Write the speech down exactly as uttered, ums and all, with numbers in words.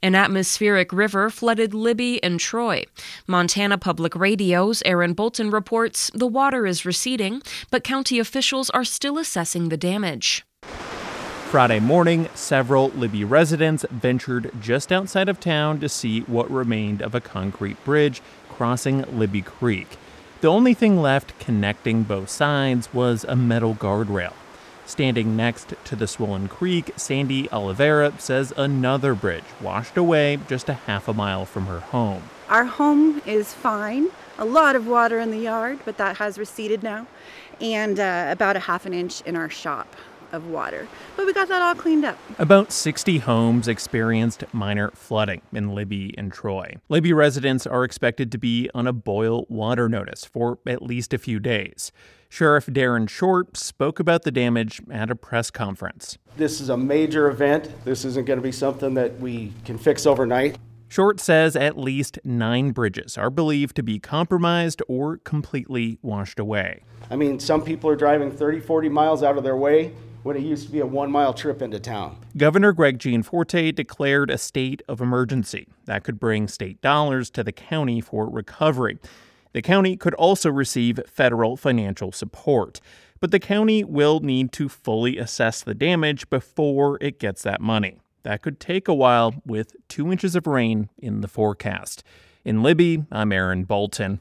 An atmospheric river flooded Libby and Troy. Montana Public Radio's Aaron Bolton reports the water is receding, but county officials are still assessing the damage. Friday morning, several Libby residents ventured just outside of town to see what remained of a concrete bridge crossing Libby Creek. The only thing left connecting both sides was a metal guardrail. Standing next to the swollen creek, Sandy Oliveira says another bridge washed away just a half a mile from her home. Our home is fine. A lot of water in the yard, but that has receded now. And uh, about a half an inch in our shop of water. But we got that all cleaned up. About sixty homes experienced minor flooding in Libby and Troy. Libby residents are expected to be on a boil water notice for at least a few days. Sheriff Darren Short spoke about the damage at a press conference. This is a major event. This isn't going to be something that we can fix overnight. Short says at least nine bridges are believed to be compromised or completely washed away. I mean, some people are driving thirty, forty miles out of their way when it used to be a one-mile trip into town. Governor Greg Gianforte declared a state of emergency. That could bring state dollars to the county for recovery. The county could also receive federal financial support. But the county will need to fully assess the damage before it gets that money. That could take a while with two inches of rain in the forecast. In Libby, I'm Aaron Bolton.